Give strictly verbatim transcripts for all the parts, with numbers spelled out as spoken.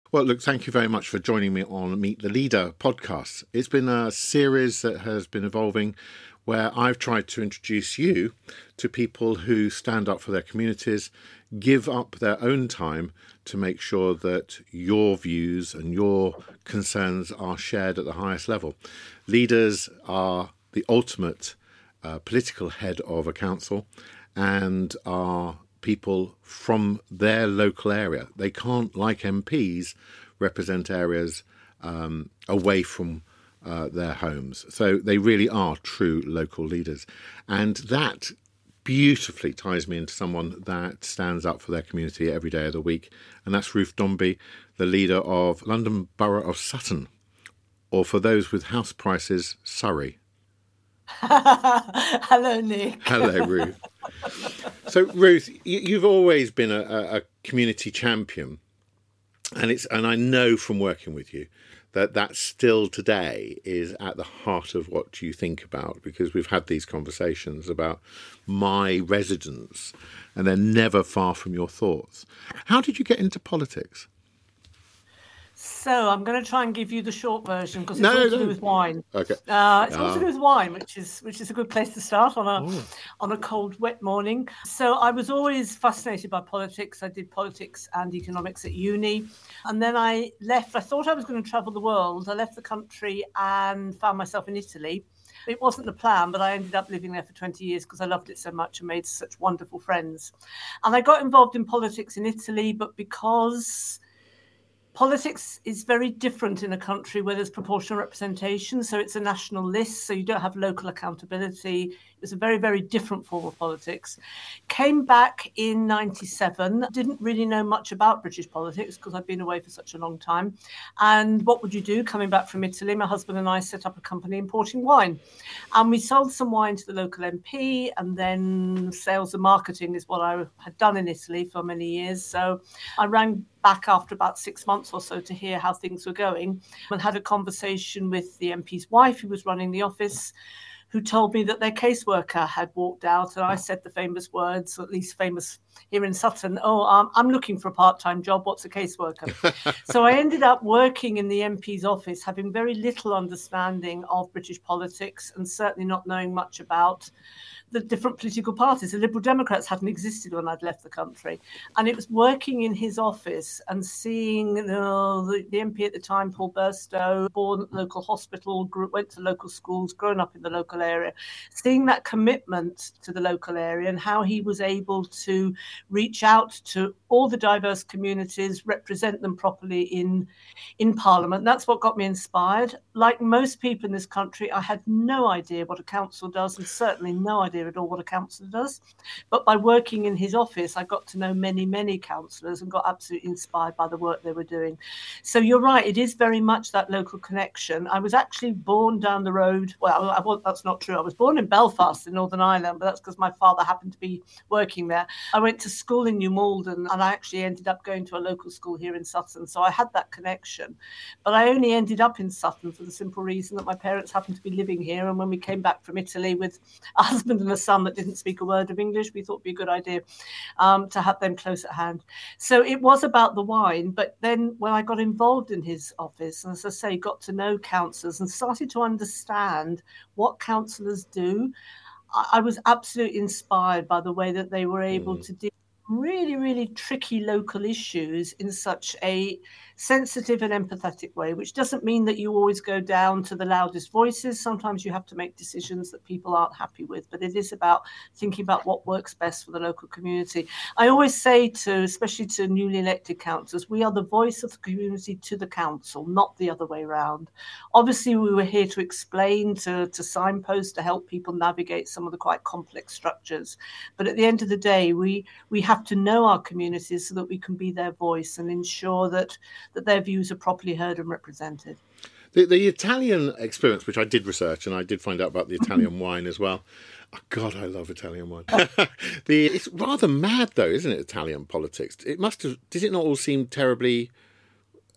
Well, look, thank you very much for joining me on Meet the Leader podcast. It's been a series that has been evolving where I've tried to introduce you to people who stand up for their communities, give up their own time to make sure that your views and your concerns are shared at the highest level. Leaders are the ultimate uh, political head of a council and are people from their local area. They can't, like M Ps, represent areas um, away from uh, their homes. So they really are true local leaders. And that beautifully ties me into someone that stands up for their community every day of the week. And that's Ruth Dombey, the leader of London Borough of Sutton, or for those with house prices, Surrey. Hello, Nick. Hello, Ruth. So, Ruth, you've always been a, a community champion, and it's and I know from working with you that that still today is at the heart of what you think about, because we've had these conversations about my residents, and they're never far from your thoughts. How did you get into politics? So I'm going to try and give you the short version because it's no, all to no. do with wine. Okay. Uh, it's oh. all to do with wine, which is which is a good place to start on a oh. on a cold, wet morning. So I was always fascinated by politics. I did politics and economics at uni, and then I left. I thought I was going to travel the world. I left the country and found myself in Italy. It wasn't the plan, but I ended up living there for twenty years because I loved it so much and made such wonderful friends. And I got involved in politics in Italy, but because politics is very different in a country where there's proportional representation. So it's a national list, so you don't have local accountability. It was a very, very different form of politics. Came back in ninety-seven, didn't really know much about British politics because I'd been away for such a long time. And what would you do? Coming back from Italy, my husband and I set up a company importing wine. And we sold some wine to the local M P, and then sales and marketing is what I had done in Italy for many years. So I rang back after about six months or so to hear how things were going and had a conversation with the M P's wife who was running the office, who told me that their caseworker had walked out. And I said the famous words, at least famous here in Sutton, oh, um, I'm looking for a part-time job. What's a caseworker? So I ended up working in the M P's office, having very little understanding of British politics and certainly not knowing much about the different political parties. The Liberal Democrats hadn't existed when I'd left the country. And it was working in his office and seeing you know, the, the M P at the time, Paul Burstow, born at the local hospital, grew, went to local schools, grown up in the local area, seeing that commitment to the local area and how he was able to reach out to all the diverse communities, represent them properly in, in Parliament. That's what got me inspired. Like most people in this country, I had no idea what a council does and certainly no idea at all what a councillor does. But by working in his office, I got to know many, many councillors and got absolutely inspired by the work they were doing. So you're right, it is very much that local connection. I was actually born down the road. Well, I, well that's not true. I was born in Belfast in Northern Ireland, but that's because my father happened to be working there. I went to school in New Malden and I actually ended up going to a local school here in Sutton. So I had that connection. But I only ended up in Sutton for the simple reason that my parents happened to be living here. And when we came back from Italy with a husband and a son that didn't speak a word of English, we thought it'd be a good idea um, to have them close at hand. So it was about the wine. But then when I got involved in his office, and as I say, got to know councillors and started to understand what councillors do, I, I was absolutely inspired by the way that they were able mm. to deal with really, really tricky local issues in such a sensitive and empathetic way, which doesn't mean that you always go down to the loudest voices. Sometimes you have to make decisions that people aren't happy with, but it is about thinking about what works best for the local community. I always say to, especially to newly elected councillors, we are the voice of the community to the council, not the other way around. Obviously, we were here to explain, to, to signpost, to help people navigate some of the quite complex structures. But at the end of the day, we, we have to know our communities so that we can be their voice and ensure that that their views are properly heard and represented. The, the Italian experience, which I did research, and I did find out about the Italian wine as well. Oh, God, I love Italian wine. the, it's rather mad, though, isn't it, Italian politics? It must have, did it not all seem terribly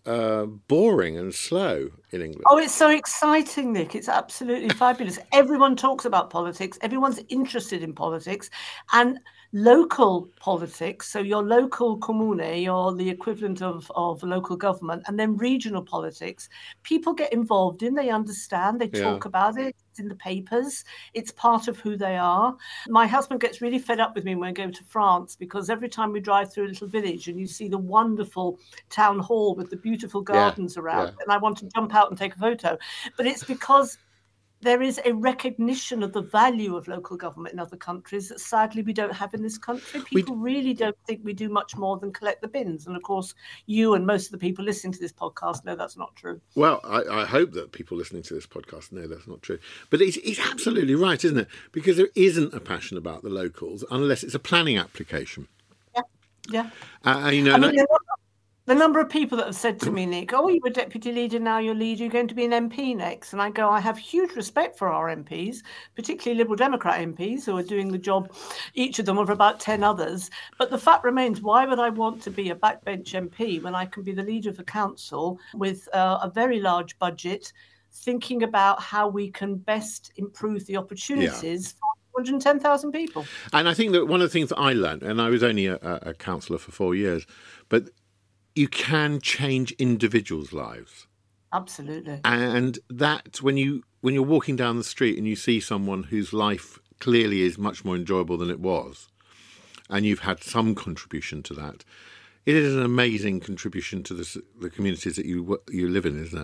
uh, boring and slow in England. Oh, it's so exciting, Nick. It's absolutely fabulous. Everyone talks about politics. Everyone's interested in politics. And local politics, so your local comune, or the equivalent of, of local government, and then regional politics, people get involved in, they understand, they talk yeah. about it, it's in the papers, it's part of who they are. My husband gets really fed up with me when I go to France, because every time we drive through a little village and you see the wonderful town hall with the beautiful gardens yeah. around, yeah. and I want to jump out and take a photo. But it's because there is a recognition of the value of local government in other countries that sadly we don't have in this country. People we, really don't think we do much more than collect the bins. And of course, you and most of the people listening to this podcast know that's not true. Well, I, I hope that people listening to this podcast know that's not true. But it's, it's absolutely right, isn't it? Because there isn't a passion about the locals unless it's a planning application. Yeah, yeah. Uh, you know, I mean, like, the number of people that have said to me, Nick, oh, you're a deputy leader, now you're leader, you're going to be an M P next. And I go, I have huge respect for our M Ps, particularly Liberal Democrat M Ps who are doing the job, each of them of about ten others. But the fact remains, why would I want to be a backbench M P when I can be the leader of a council with uh, a very large budget, thinking about how we can best improve the opportunities yeah. for one hundred ten thousand people? And I think that one of the things that I learned, and I was only a, a councillor for four years, but you can change individuals' lives. Absolutely. And that when you when you're walking down the street and you see someone whose life clearly is much more enjoyable than it was, and you've had some contribution to that, it is an amazing contribution to the, the communities that you you live in, isn't it?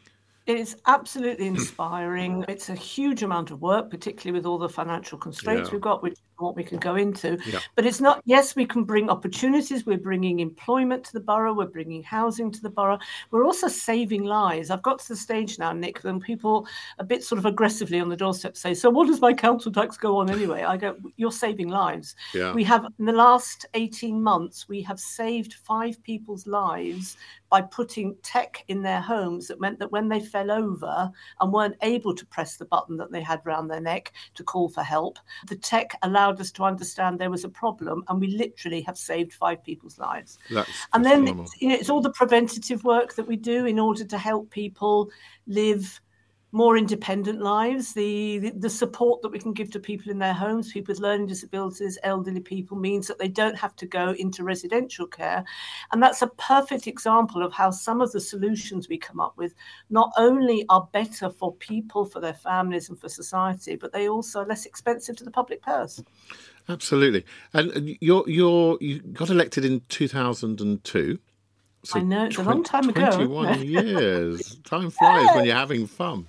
It is absolutely inspiring. It's a huge amount of work, particularly with all the financial constraints yeah. we've got, which is what we can go into. Yeah. But it's not, yes, we can bring opportunities. We're bringing employment to the borough. We're bringing housing to the borough. We're also saving lives. I've got to the stage now, Nick, when people a bit sort of aggressively on the doorstep say, so what does my council tax go on anyway? I go, you're saving lives. Yeah. We have, in the last eighteen months, we have saved five people's lives by putting tech in their homes that meant that when they fell over and weren't able to press the button that they had around their neck to call for help, the tech allowed us to understand there was a problem, and we literally have saved five people's lives. That's, and then it's, you know, it's all the preventative work that we do in order to help people live more independent lives, the, the the support that we can give to people in their homes, people with learning disabilities, elderly people, means that they don't have to go into residential care. And that's a perfect example of how some of the solutions we come up with not only are better for people, for their families and for society, but they also are less expensive to the public purse. Absolutely. And you're, you're, you got elected in two thousand two. So I know, it's a long time ago. twenty-one years. Time flies yeah. when you're having fun.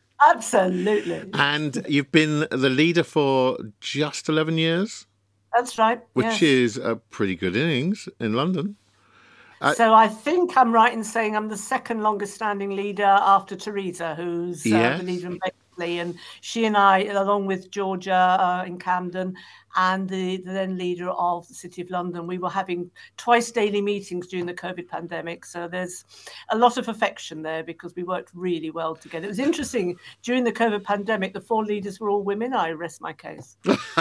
Absolutely. And you've been the leader for just eleven years? That's right. Which yes. is a pretty good innings in London. Uh, so I think I'm right in saying I'm the second longest standing leader after Theresa, who's uh, yes. the leader in Bexley. And she and I, along with Georgia uh, in Camden, and the, the then leader of the City of London, we were having twice daily meetings during the COVID pandemic. So there's a lot of affection there because we worked really well together. It was interesting. During the COVID pandemic, the four leaders were all women. I rest my case.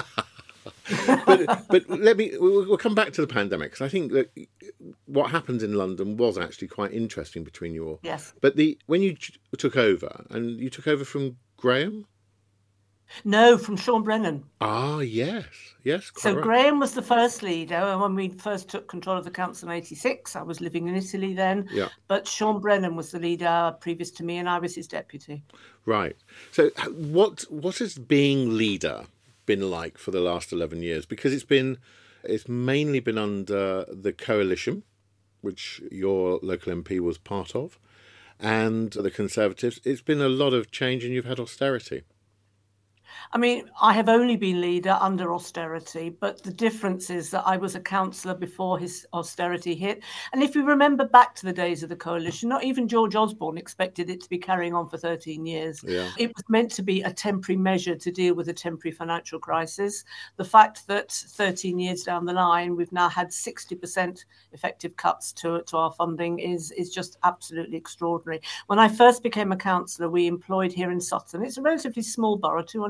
but, but let me, we'll, we'll come back to the pandemic, because I think that what happened in London was actually quite interesting between you all. Yes. But the when you took over, and you took over from Graham? No, from Sean Brennan. Ah, yes, yes. So right. Graham was the first leader. And when we first took control of the council in eighty-six, I was living in Italy then. Yeah. But Sean Brennan was the leader previous to me, and I was his deputy. Right. So what what has being leader been like for the last eleven years? Because it's been, it's mainly been under the coalition, which your local M P was part of, and the Conservatives. It's been a lot of change, and you've had austerity. I mean, I have only been leader under austerity, but the difference is that I was a councillor before his austerity hit. And if you remember back to the days of the coalition, not even George Osborne expected it to be carrying on for thirteen years. Yeah. It was meant to be a temporary measure to deal with a temporary financial crisis. The fact that thirteen years down the line, we've now had sixty percent effective cuts to, to our funding is, is just absolutely extraordinary. When I first became a councillor, we employed here in Sutton, it's a relatively small borough, two hundred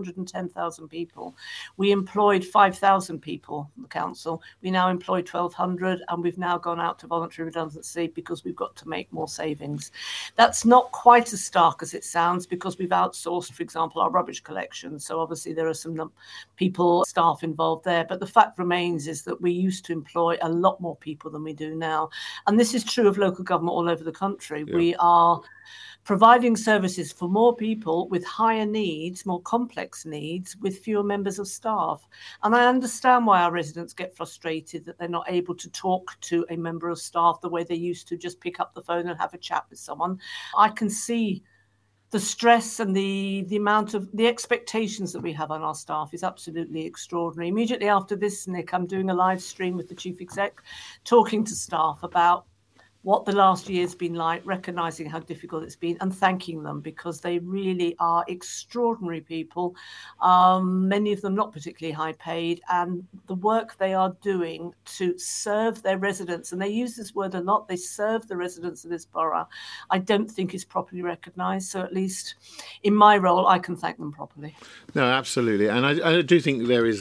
hundred ten thousand people. We employed five thousand people in the council. We now employ twelve hundred, and we've now gone out to voluntary redundancy because we've got to make more savings. That's not quite as stark as it sounds because we've outsourced, for example, our rubbish collection. So obviously there are some people, staff involved there. But the fact remains is that we used to employ a lot more people than we do now. And this is true of local government all over the country. Yeah. We are providing services for more people with higher needs, more complex needs, with fewer members of staff. And I understand why our residents get frustrated that they're not able to talk to a member of staff the way they used to, just pick up the phone and have a chat with someone. I can see the stress and the, the amount of the expectations that we have on our staff is absolutely extraordinary. Immediately after this, Nick, I'm doing a live stream with the chief exec, talking to staff about what the last year's been like, recognising how difficult it's been and thanking them because they really are extraordinary people, um, many of them not particularly high paid, and the work they are doing to serve their residents, and they use this word a lot, they serve the residents of this borough, I don't think is properly recognised. So at least in my role, I can thank them properly. No, absolutely. And I, I do think there is,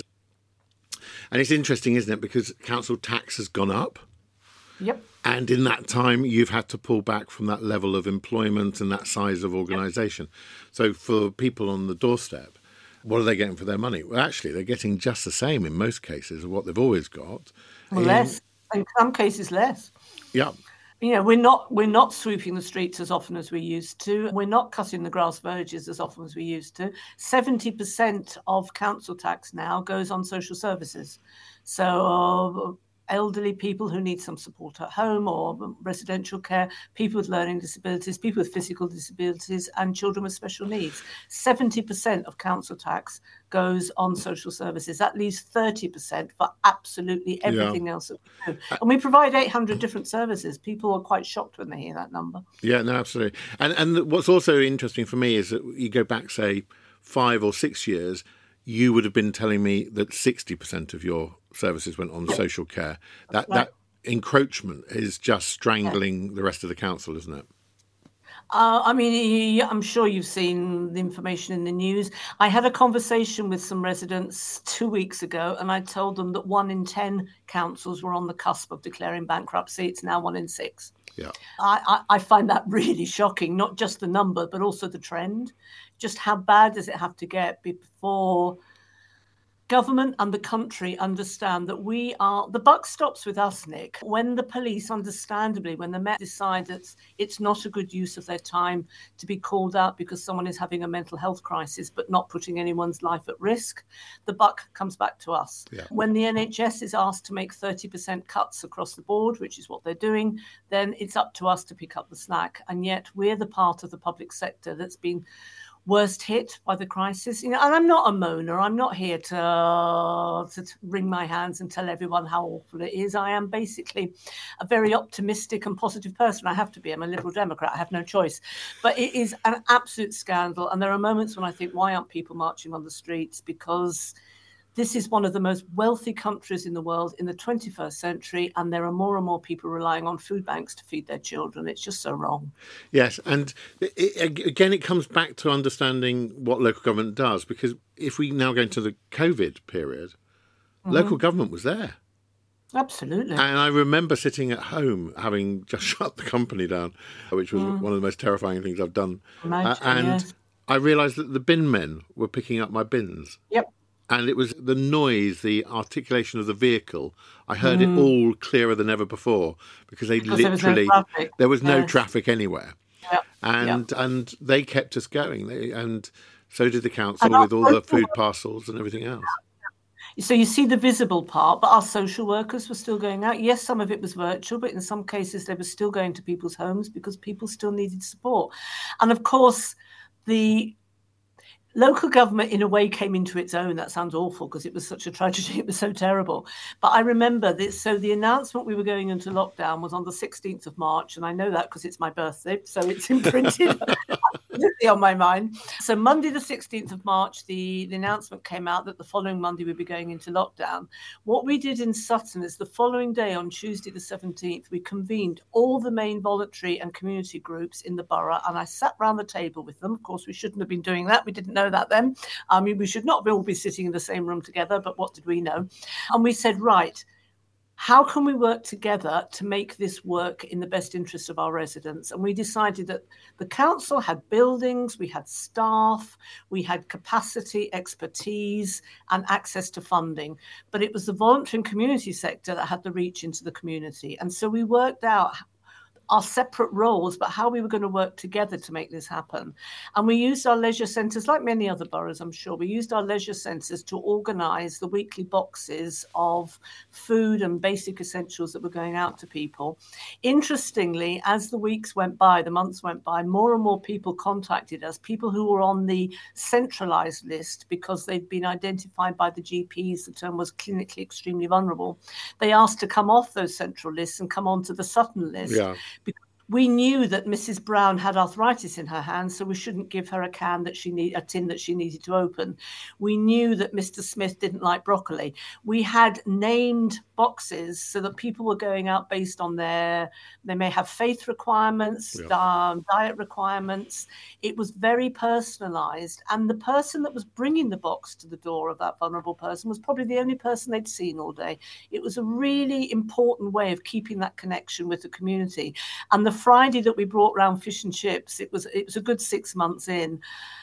and it's interesting, isn't it, because council tax has gone up. Yep. And in that time, you've had to pull back from that level of employment and that size of organisation. Yep. So for people on the doorstep, what are they getting for their money? Well, actually, they're getting just the same in most cases of what they've always got. Well, in, less. In some cases, less. Yeah. You know, we're not we're not sweeping the streets as often as we used to. We're not cutting the grass verges as often as we used to. seventy percent of council tax now goes on social services. So uh, elderly people who need some support at home or residential care, people with learning disabilities, people with physical disabilities, and children with special needs. seventy percent of council tax goes on social services. That leaves thirty percent for absolutely everything yeah. else that we do. And we provide eight hundred different services. People are quite shocked when they hear that number. Yeah, no, absolutely. And and what's also interesting for me is that you go back, say, five or six years, you would have been telling me that sixty percent of your services went on social care. That right. that encroachment is just strangling yeah. the rest of the council, isn't it? Uh, I mean, I'm sure you've seen the information in the news. I had a conversation with some residents two weeks ago, and I told them that one in ten councils were on the cusp of declaring bankruptcy. It's now one in six. Yeah, I, I, I find that really shocking, not just the number, but also the trend. Just how bad does it have to get before government and the country understand that we are, the buck stops with us, Nick. When the police, understandably, when the Met decide that it's not a good use of their time to be called out because someone is having a mental health crisis but not putting anyone's life at risk, the buck comes back to us. Yeah. When the N H S is asked to make thirty percent cuts across the board, which is what they're doing, then it's up to us to pick up the slack. And yet we're the part of the public sector that's been worst hit by the crisis. You know, and I'm not a moaner. I'm not here to, uh, to wring my hands and tell everyone how awful it is. I am basically a very optimistic and positive person. I have to be. I'm a Liberal Democrat. I have no choice. But it is an absolute scandal. And there are moments when I think, why aren't people marching on the streets? Because this is one of the most wealthy countries in the world in the twenty-first century, and there are more and more people relying on food banks to feed their children. It's just so wrong. Yes, and it, again, it comes back to understanding what local government does, because if we now go into the COVID period, mm-hmm. local government was there. Absolutely. And I remember sitting at home, having just shut the company down, which was mm. one of the most terrifying things I've done. Imagine, uh, and yes. I realised that the bin men were picking up my bins. Yep. And it was the noise, the articulation of the vehicle. I heard mm. it all clearer than ever before because they because literally, there was no traffic, there was no yes. traffic anywhere. Yep. And yep. and they kept us going. They, and so did the council with all the food parcels and everything else. So you see the visible part, but our social workers were still going out. Yes, some of it was virtual, but in some cases they were still going to people's homes because people still needed support. And of course, the local government, in a way, came into its own. That sounds awful because it was such a tragedy. It was so terrible. But I remember this. So the announcement we were going into lockdown was on the sixteenth of March. And I know that because it's my birthday. So it's imprinted. absolutely on my mind. So Monday the sixteenth of March, the, the announcement came out that the following Monday we'd be going into lockdown. What we did in Sutton is the following day, on Tuesday the seventeenth, we convened all the main voluntary and community groups in the borough, and I sat round the table with them. Of course, we shouldn't have been doing that. We didn't know that then. I mean, we should not all be sitting in the same room together, but what did we know? And we said, right, how can we work together to make this work in the best interest of our residents? And we decided that the council had buildings, we had staff, we had capacity, expertise, and access to funding. But it was the voluntary and community sector that had the reach into the community. And so we worked out our separate roles, but how we were going to work together to make this happen. And we used our leisure centres, like many other boroughs, I'm sure, we used our leisure centres to organise the weekly boxes of food and basic essentials that were going out to people. Interestingly, as the weeks went by, the months went by, more and more people contacted us, people who were on the centralised list because they'd been identified by the G Ps, the term was clinically extremely vulnerable. They asked to come off those central lists and come onto the Sutton list. Yeah. Because we knew that Missus Brown had arthritis in her hands, so we shouldn't give her a can that she need, a tin that she needed to open. We knew that Mister Smith didn't like broccoli. We had named boxes so that people were going out based on their, they may have faith requirements, yeah. um, diet requirements. It was very personalised, and the person that was bringing the box to the door of that vulnerable person was probably the only person they'd seen all day. It was a really important way of keeping that connection with the community. And the Friday that we brought round fish and chips, it was it was a good six months in.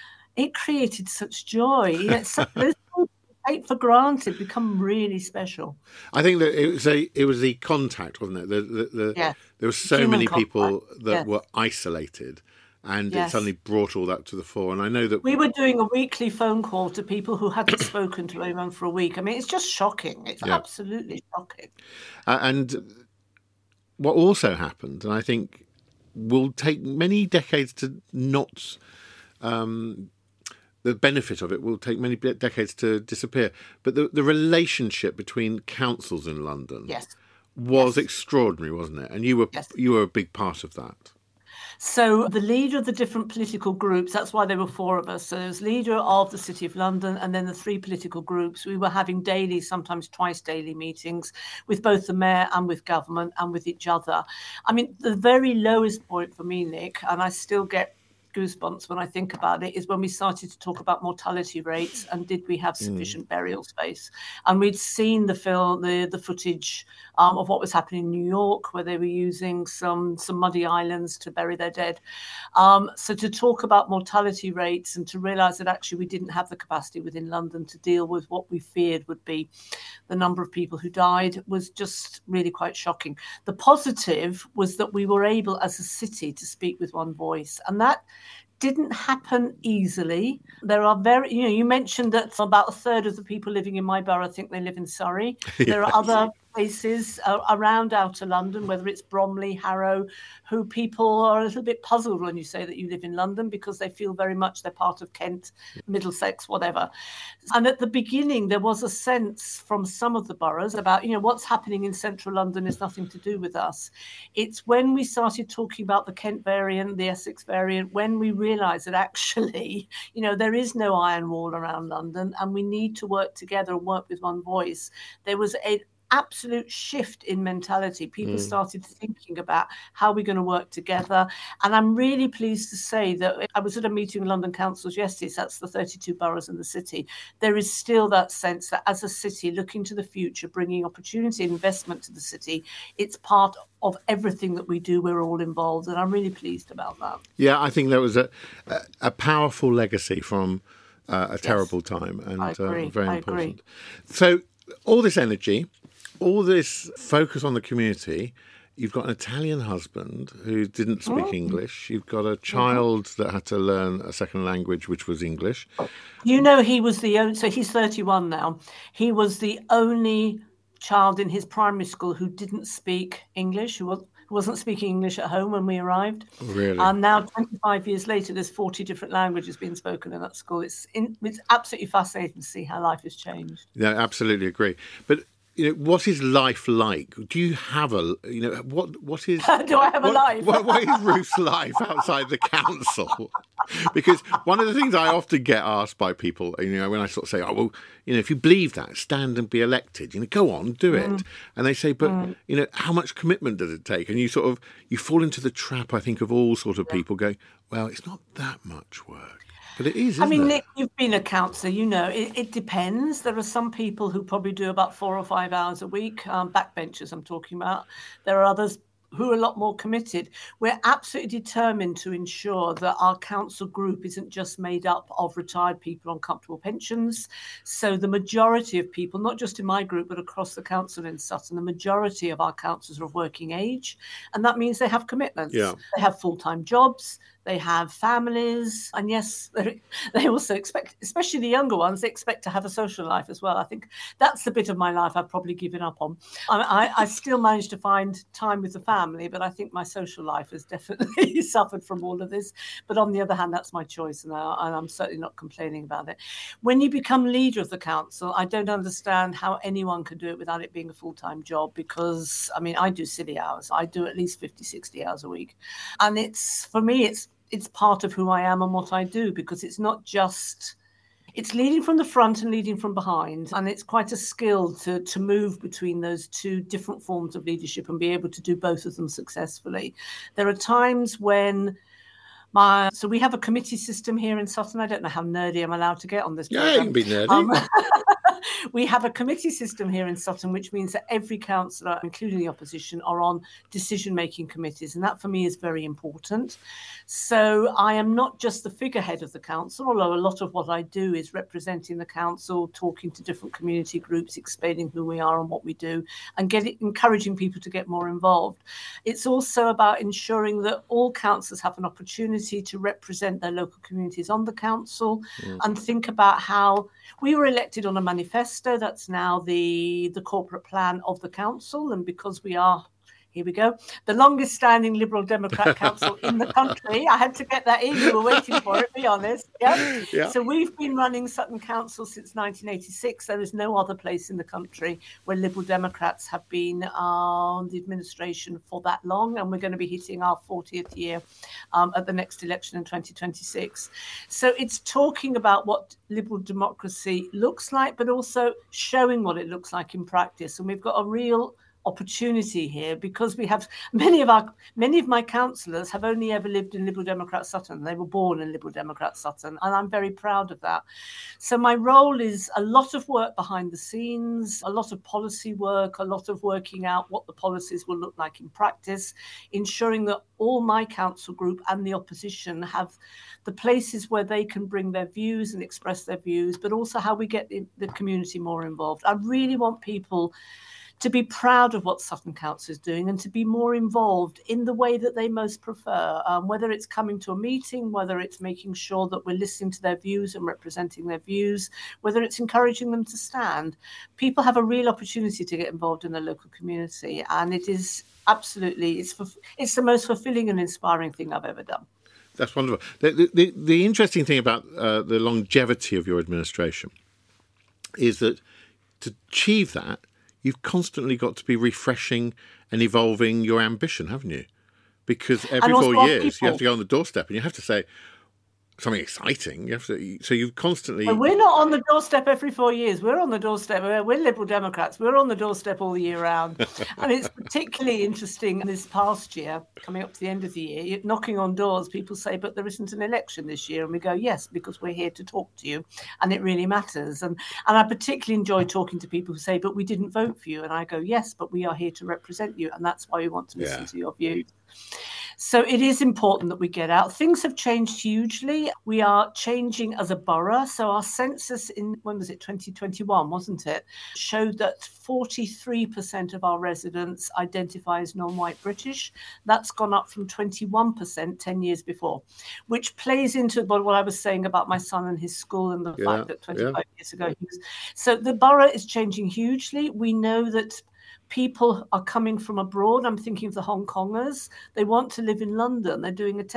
It created such joy. It's those things take for granted become really special. I think that it was a it was the contact, wasn't it? The, the, the, yeah. There were so Human many contact. people that yes. were isolated, and yes. it suddenly brought all that to the fore. And I know that we were doing a weekly phone call to people who hadn't spoken to anyone for a week. I mean, it's just shocking. It's yeah. absolutely shocking. Uh, and what also happened, and I think will take many decades to not, um, the benefit of it will take many decades to disappear. But the, the relationship between councils in London yes. was yes. extraordinary, wasn't it? And you were yes. you were a big part of that. So the leader of the different political groups, that's why there were four of us. So there was leader of the City of London and then the three political groups. We were having daily, sometimes twice daily meetings with both the mayor and with government and with each other. I mean, the very lowest point for me, Nick, and I still get goosebumps when I think about it, is when we started to talk about mortality rates and did we have sufficient mm. burial space. And we'd seen the film, the the footage um, of what was happening in New York, where they were using some some muddy islands to bury their dead. Um, so to talk about mortality rates and to realise that actually we didn't have the capacity within London to deal with what we feared would be the number of people who died was just really quite shocking. The positive was that we were able as a city to speak with one voice, and that didn't happen easily. There are very, you know, you mentioned that about a third of the people living in my borough think they live in Surrey. Yes. There are other places uh, around outer London, whether it's Bromley, Harrow, who people are a little bit puzzled when you say that you live in London because they feel very much they're part of Kent, Middlesex, whatever. And at the beginning, there was a sense from some of the boroughs about, you know, what's happening in central London is nothing to do with us. It's when we started talking about the Kent variant, the Essex variant, when we realised that actually, you know, there is no iron wall around London and we need to work together and work with one voice. There was a absolute shift in mentality. People mm. started thinking about how we're going to work together. And I'm really pleased to say that I was at a meeting with London councils yesterday, so that's the thirty-two boroughs in the city. There is still that sense that as a city looking to the future, bringing opportunity and investment to the city, it's part of everything that we do. We're all involved. And I'm really pleased about that. Yeah, I think that was a, a, a powerful legacy from uh, a terrible yes. time and I agree. Uh, very I important. Agree. So all this energy, all this focus on the community, you've got an Italian husband who didn't speak oh. English. You've got a child mm-hmm. that had to learn a second language, which was English. You know, he was the only, so he's thirty-one now. He was the only child in his primary school who didn't speak English, who was, wasn't speaking English at home when we arrived. Really? And now, twenty-five years later, there's forty different languages being spoken in that school. It's in, it's absolutely fascinating to see how life has changed. Yeah, absolutely agree. But you know, what is life like? Do you have a, you know, what what is? Do I have what, a life? what, what is Ruth's life outside the council? Because one of the things I often get asked by people, you know, when I sort of say, oh, well, you know, if you believe that, stand and be elected, you know, go on, do it. Mm. And they say, but, mm. you know, how much commitment does it take? And you sort of, you fall into the trap, I think, of all sort of people going, well, it's not that much work. But it is, isn't I mean, it? Nick, you've been a counsellor, you know, it, it depends. There are some people who probably do about four or five hours a week, um, backbenchers I'm talking about. There are others who are a lot more committed. We're absolutely determined to ensure that our council group isn't just made up of retired people on comfortable pensions. So the majority of people, not just in my group, but across the council in Sutton, the majority of our councillors are of working age. And that means they have commitments. Yeah. They have full-time jobs. They have families, and yes, they also expect, especially the younger ones, they expect to have a social life as well. I think that's the bit of my life I've probably given up on. I, I, I still manage to find time with the family, but I think my social life has definitely suffered from all of this. But on the other hand, that's my choice, and, I, and I'm certainly not complaining about it. When you become leader of the council, I don't understand how anyone can do it without it being a full-time job, because, I mean, I do silly hours. I do at least fifty, sixty hours a week. And it's, for me, it's, it's part of who I am and what I do, because it's not just, it's leading from the front and leading from behind. And it's quite a skill to, to move between those two different forms of leadership and be able to do both of them successfully. There are times when my, so we have a committee system here in Sutton. I don't know how nerdy I'm allowed to get on this Yeah, program. you can be nerdy. Um, we have a committee system here in Sutton, which means that every councillor, including the opposition, are on decision-making committees. And that, for me, is very important. So I am not just the figurehead of the council, although a lot of what I do is representing the council, talking to different community groups, explaining who we are and what we do, and getting, encouraging people to get more involved. It's also about ensuring that all councillors have an opportunity to represent their local communities on the council, mm. and think about how we were elected on a manifesto. That's now the, the corporate plan of the council. And because we are, here we go, the longest standing Liberal Democrat council in the country. I had to get that in. You were waiting for it, be honest. Yeah? Yeah. So we've been running Sutton Council since nineteen eighty-six. There is no other place in the country where Liberal Democrats have been on the administration for that long. And we're going to be hitting our fortieth year um, at the next election in twenty twenty-six. So it's talking about what Liberal democracy looks like, but also showing what it looks like in practice. And we've got a real opportunity here, because we have many of our many of my councillors have only ever lived in Liberal Democrat Sutton. They were born in Liberal Democrat Sutton, and I'm very proud of that. So my role is a lot of work behind the scenes, a lot of policy work, a lot of working out what the policies will look like in practice, ensuring that all my council group and the opposition have the places where they can bring their views and express their views, but also how we get the, the community more involved. I really want people to be proud of what Sutton Council is doing and to be more involved in the way that they most prefer, um, whether it's coming to a meeting, whether it's making sure that we're listening to their views and representing their views, whether it's encouraging them to stand. People have a real opportunity to get involved in their local community, and it is absolutely, it's, it's the most fulfilling and inspiring thing I've ever done. That's wonderful. The, the, the interesting thing about uh, the longevity of your administration is that to achieve that, you've constantly got to be refreshing and evolving your ambition, haven't you? Because every four years people. you have to go on the doorstep and you have to say something exciting. You have to, so you've constantly... Well, we're not on the doorstep every four years. We're on the doorstep. We're, we're Liberal Democrats. We're on the doorstep all year round. And it's particularly interesting this past year, coming up to the end of the year, knocking on doors, people say, but there isn't an election this year. And we go, yes, because we're here to talk to you. And it really matters. And, and I particularly enjoy talking to people who say, but we didn't vote for you. And I go, yes, but we are here to represent you. And that's why we want to listen yeah. to your views. So it is important that we get out. Things have changed hugely. We are changing as a borough. So our census in, when was it, twenty twenty-one, wasn't it, showed that forty-three percent of our residents identify as non-white British. That's gone up from twenty-one percent ten years before, which plays into what I was saying about my son and his school and the yeah, fact that twenty-five yeah. years ago he was. So the borough is changing hugely. We know that people are coming from abroad. I'm thinking of the Hong Kongers. They want to live in London. They're doing a test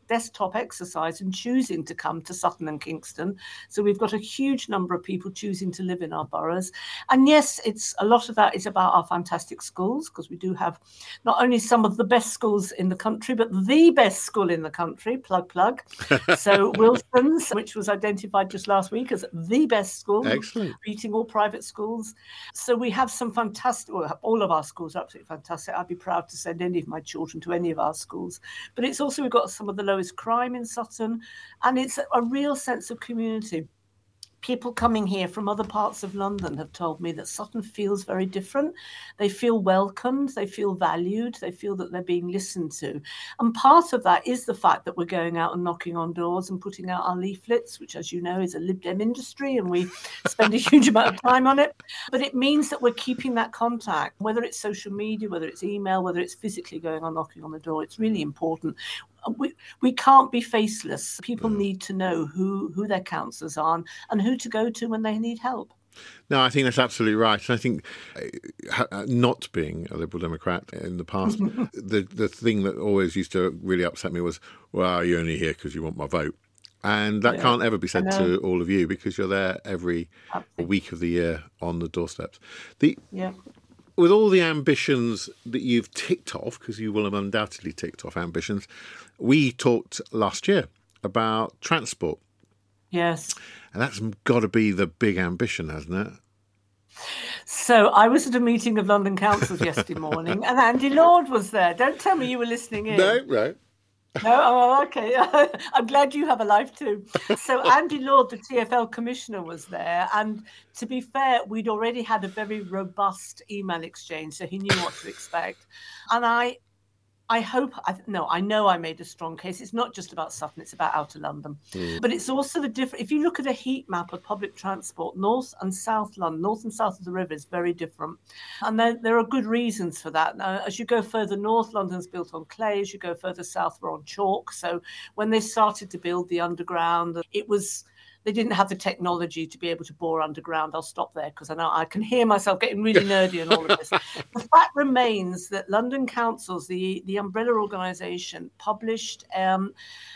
desktop exercise and choosing to come to Sutton and Kingston. So we've got a huge number of people choosing to live in our boroughs. And yes, it's a lot of that is about our fantastic schools, because we do have not only some of the best schools in the country, but the best school in the country, plug, plug. So Wilson's, which was identified just last week as the best school, Excellent. beating all private schools. So we have some fantastic, well, all of our schools are absolutely fantastic. I'd be proud to send any of my children to any of our schools. But it's also, we've got some of the lowest crime in Sutton, and it's a real sense of community. People coming here from other parts of London have told me that Sutton feels very different. They feel welcomed, they feel valued, they feel that they're being listened to. And part of that is the fact that we're going out and knocking on doors and putting out our leaflets, which, as you know, is a Lib Dem industry, and we spend a huge amount of time on it. But it means that we're keeping that contact, whether it's social media, whether it's email, whether it's physically going on knocking on the door. It's really important. We, we can't be faceless. People need to know who, who their counsellors are and who to go to when they need help. No, I think that's absolutely right. And I think uh, not being a Liberal Democrat in the past, the the thing that always used to really upset me was, well, you're only here because you want my vote. And that yeah. can't ever be said to all of you, because you're there every absolutely. week of the year on the doorsteps. The yeah. With all the ambitions that you've ticked off, because you will have undoubtedly ticked off ambitions, we talked last year about transport. Yes. And that's got to be the big ambition, hasn't it? So I was at a meeting of London councils yesterday morning, and Andy Lord was there. Don't tell me you were listening in. No, right. No, oh, okay. I'm glad you have a life too. So Andy Lord, the T F L commissioner, was there. And to be fair, we'd already had a very robust email exchange, so he knew what to expect. And I I hope, I, no, I know I made a strong case. It's not just about Sutton, it's about Outer London. Mm. But it's also the different, if you look at a heat map of public transport, North and South London, North and South of the river is very different. And there, there are good reasons for that. Now, as you go further north, London's built on clay. As you go further south, we're on chalk. So when they started to build the underground, it was... They didn't have the technology to be able to bore underground. I'll stop there because I know I can hear myself getting really nerdy and all of this. The fact remains that London Councils, the, the umbrella organisation, published um,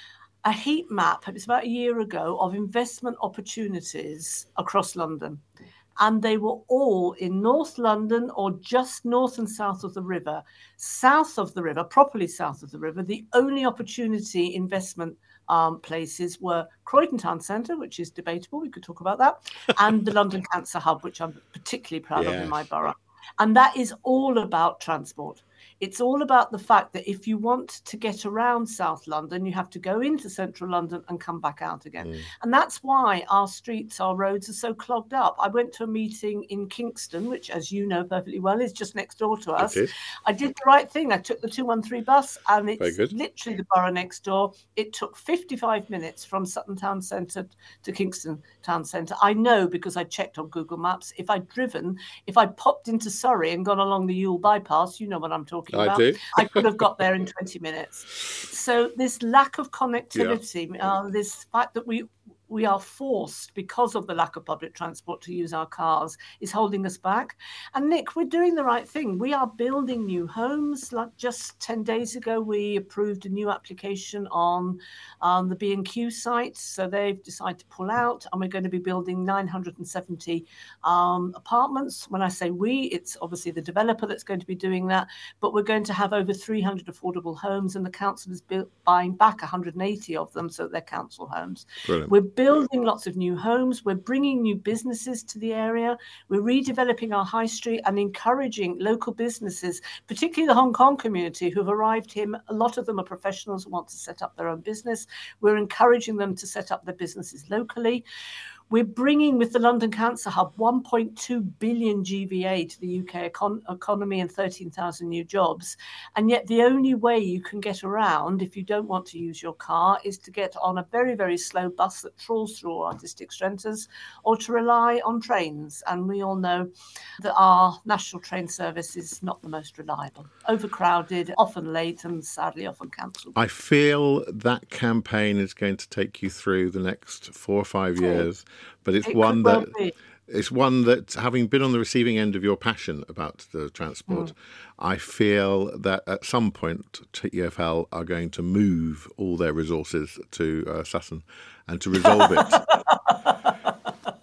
a heat map, it was about a year ago, of investment opportunities across London. And they were all in North London or just north and south of the river. South of the river, properly south of the river, the only opportunity investment Um, places were Croydon Town Centre, which is debatable, we could talk about that, and the London Cancer Hub, which I'm particularly proud yes. of in my borough. And that is all about transport. It's all about the fact that if you want to get around South London, you have to go into central London and come back out again. Mm. And that's why our streets, our roads are so clogged up. I went to a meeting in Kingston, which, as you know perfectly well, is just next door to us. I did the right thing. I took the two one three bus, and it's literally the borough next door. It took fifty-five minutes from Sutton Town Centre to Kingston Town Centre. I know because I checked on Google Maps. If I'd driven, if I popped into Surrey and gone along the Ewell bypass, you know what I'm talking about. I do. I could have got there in twenty minutes. So this lack of connectivity, yeah. uh, this fact that we we are forced, because of the lack of public transport, to use our cars, is holding us back. And Nick, we're doing the right thing. We are building new homes. Like just ten days ago, we approved a new application on um, the B and Q site. So they've decided to pull out, and we're going to be building nine hundred seventy um, apartments. When I say we, it's obviously the developer that's going to be doing that. But we're going to have over three hundred affordable homes, and the council is built, buying back one hundred eighty of them, so they're council homes. Brilliant. We're building lots of new homes. We're bringing new businesses to the area. We're redeveloping our high street and encouraging local businesses, particularly the Hong Kong community who've arrived here. A lot of them are professionals who want to set up their own business. We're encouraging them to set up their businesses locally. We're bringing, with the London Cancer Hub, one point two billion G V A to the U K econ- economy and thirteen thousand new jobs. And yet the only way you can get around, if you don't want to use your car, is to get on a very, very slow bus that trawls through our district centres, or to rely on trains. And we all know that our national train service is not the most reliable. Overcrowded, often late, and sadly often cancelled. I feel that campaign is going to take you through the next four or five years. But it's it one that well It's one that, having been on the receiving end of your passion about the transport, mm. I feel that at some point T F L are going to move all their resources to uh, Sutton and to resolve it.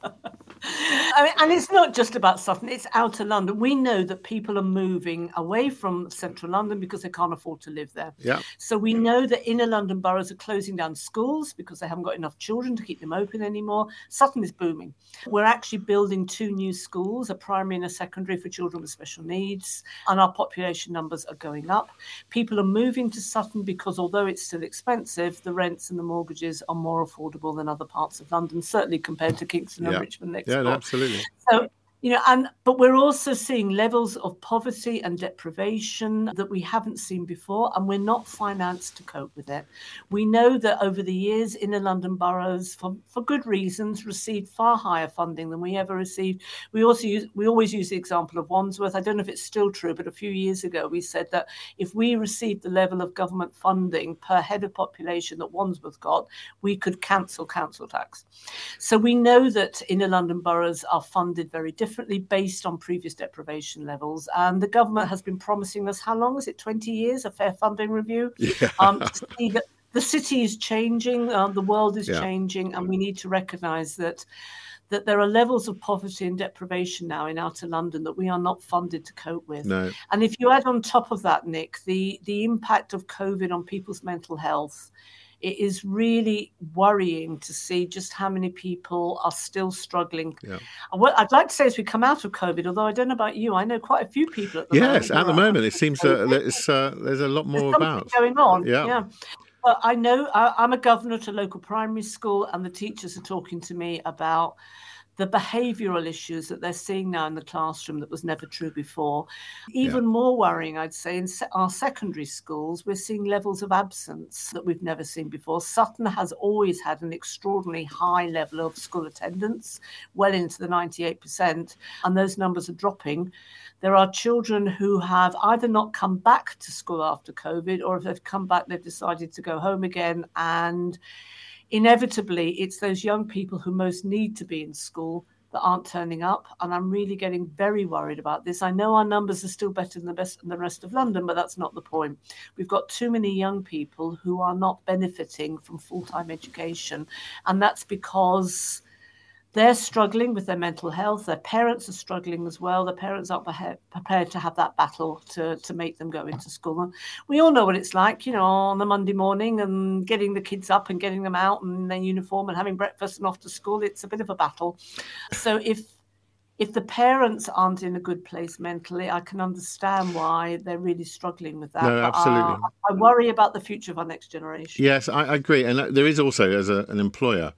I mean, and it's not just about Sutton, it's outer London. We know that people are moving away from central London because they can't afford to live there. Yeah. So we know that inner London boroughs are closing down schools because they haven't got enough children to keep them open anymore. Sutton is booming. We're actually building two new schools, a primary and a secondary for children with special needs, and our population numbers are going up. People are moving to Sutton because although it's still expensive, the rents and the mortgages are more affordable than other parts of London, certainly compared to Kingston yeah. and Richmond next yeah, door. No, absolutely. So, you know, and but we're also seeing levels of poverty and deprivation that we haven't seen before, and we're not financed to cope with it. We know that over the years, inner London boroughs, for, for good reasons, received far higher funding than we ever received. We also use we always use the example of Wandsworth. I don't know if it's still true, but a few years ago we said that if we received the level of government funding per head of population that Wandsworth got, we could cancel council tax. So we know that inner London boroughs are funded very differently. differently based on previous deprivation levels. And the government has been promising us, how long is it, twenty years, a fair funding review? Yeah. Um, to see that the city is changing, uh, the world is yeah. changing, and we need to recognise that that there are levels of poverty and deprivation now in outer London that we are not funded to cope with. No. And if you add on top of that, Nick, the, the impact of COVID on people's mental health, it is really worrying to see just how many people are still struggling. Yeah. And what I'd like to say as we come out of COVID, although I don't know about you, I know quite a few people at the yes, moment. Yes, at the moment it seems uh, there's, uh, there's a lot more there's about. going on. Yeah. yeah. Well, I know I, I'm a governor at a local primary school, and the teachers are talking to me about the behavioural issues that they're seeing now in the classroom that was never true before. Even yeah. more worrying, I'd say, in se- our secondary schools, we're seeing levels of absence that we've never seen before. Sutton has always had an extraordinarily high level of school attendance, well into the ninety-eight percent, and those numbers are dropping. There are children who have either not come back to school after COVID, or if they've come back, they've decided to go home again. And inevitably, it's those young people who most need to be in school that aren't turning up. And I'm really getting very worried about this. I know our numbers are still better than the best in the rest of London, but that's not the point. We've got too many young people who are not benefiting from full-time education. And that's because they're struggling with their mental health. Their parents are struggling as well. Their parents aren't prepared to have that battle to, to make them go into school. And we all know what it's like, you know, on a Monday morning and getting the kids up and getting them out in their uniform and having breakfast and off to school. It's a bit of a battle. So if if the parents aren't in a good place mentally, I can understand why they're really struggling with that. No, but, absolutely. Uh, I worry about the future of our next generation. Yes, I, I agree. And there is also, as a, an employer,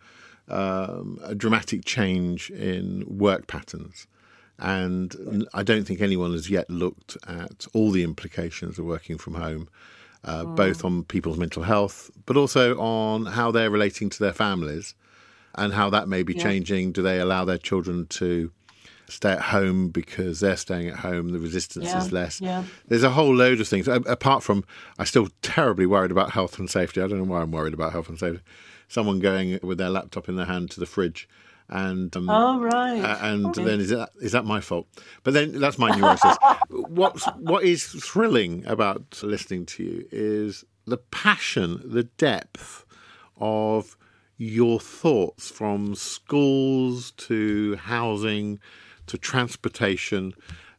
Um, a dramatic change in work patterns. And I don't think anyone has yet looked at all the implications of working from home, uh, mm. both on people's mental health, but also on how they're relating to their families and how that may be yeah. changing. Do they allow their children to stay at home because they're staying at home, the resistance yeah. is less? Yeah. There's a whole load of things. Apart from, I'm still terribly worried about health and safety. I don't know why I'm worried about health and safety. Someone going with their laptop in their hand to the fridge, and um, oh right, and okay. then is that is that my fault? But then that's my neurosis. What's what is thrilling about listening to you is the passion, the depth of your thoughts, from schools to housing to transportation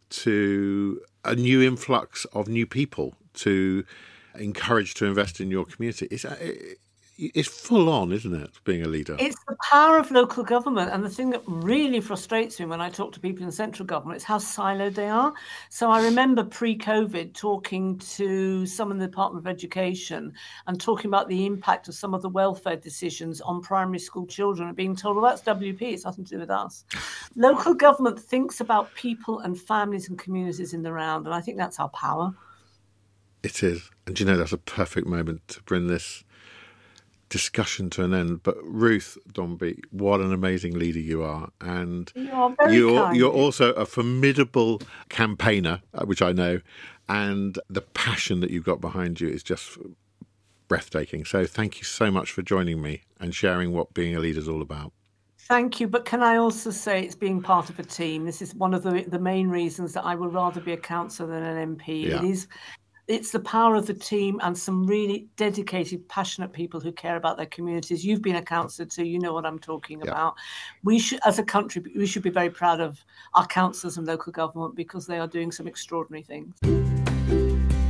to a new influx of new people to encourage to invest in your community. It's it, It's full on, isn't it, being a leader? It's the power of local government. And the thing that really frustrates me when I talk to people in central government is how siloed they are. So I remember pre-COVID talking to someone in the Department of Education and talking about the impact of some of the welfare decisions on primary school children and being told, well, that's W P, it's nothing to do with us. Local government thinks about people and families and communities in the round. And I think that's our power. It is. And you know, that's a perfect moment to bring this discussion to an end. But Ruth Dombey, what an amazing leader you are, and you're, very you're, kind. you're also a formidable campaigner, which I know, and the passion that you've got behind you is just breathtaking. So thank you so much for joining me and sharing what being a leader is all about. Thank you. But can I also say it's being part of a team. This is one of the, the main reasons that I would rather be a councillor than an M P. Yeah. It is, it's the power of the team and some really dedicated, passionate people who care about their communities. You've been a councillor too. You know what I'm talking Yeah. about. We should, as a country, we should be very proud of our councillors and local government because they are doing some extraordinary things.